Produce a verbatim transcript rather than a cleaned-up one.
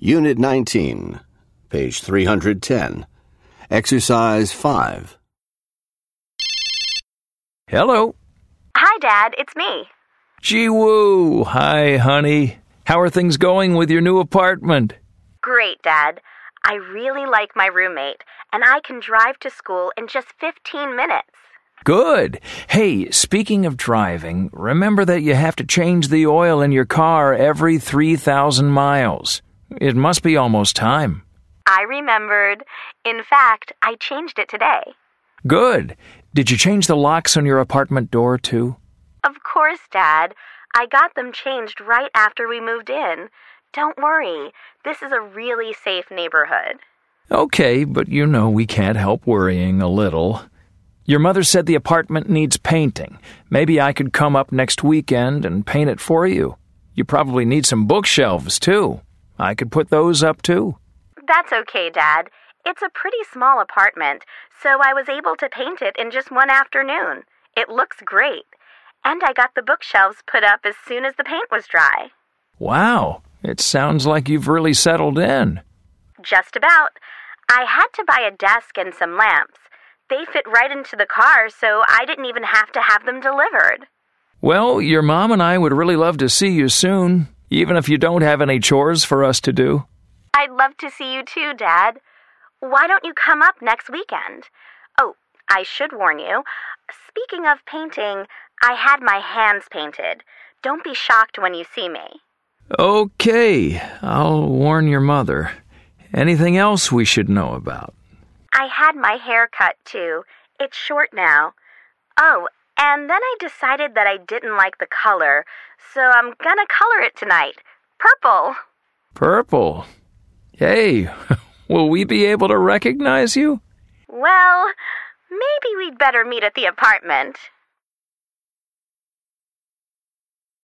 Unit nineteen, page three hundred ten. Exercise five. Hello. Hi, Dad. It's me. Gee woo. Hi, honey. How are things going with your new apartment? Great, Dad. I really like my roommate, and I can drive to school in just fifteen minutes. Good. Hey, speaking of driving, remember that you have to change the oil in your car every three thousand miles. It must be almost time. I remembered. In fact, I changed it today. Good. Did you change the locks on your apartment door, too? Of course, Dad. I got them changed right after we moved in. Don't worry. This is a really safe neighborhood. Okay, but you know we can't help worrying a little. Your mother said the apartment needs painting. Maybe I could come up next weekend and paint it for you. You probably need some bookshelves, too. I could put those up, too. That's okay, Dad. It's a pretty small apartment, so I was able to paint it in just one afternoon. It looks great. And I got the bookshelves put up as soon as the paint was dry. Wow, it sounds like you've really settled in. Just about. I had to buy a desk and some lamps. They fit right into the car, so I didn't even have to have them delivered. Well, your mom and I would really love to see you soon, even if you don't have any chores for us to do. I'd love to see you too, Dad. Why don't you come up next weekend? Oh, I should warn you. Speaking of painting, I had my hands painted. Don't be shocked when you see me. Okay, I'll warn your mother. Anything else we should know about? I had my hair cut, too. It's short now. Oh, and then I decided that I didn't like the color, so I'm gonna color it tonight. Purple. Purple? Hey, will we be able to recognize you? Well, maybe we'd better meet at the apartment.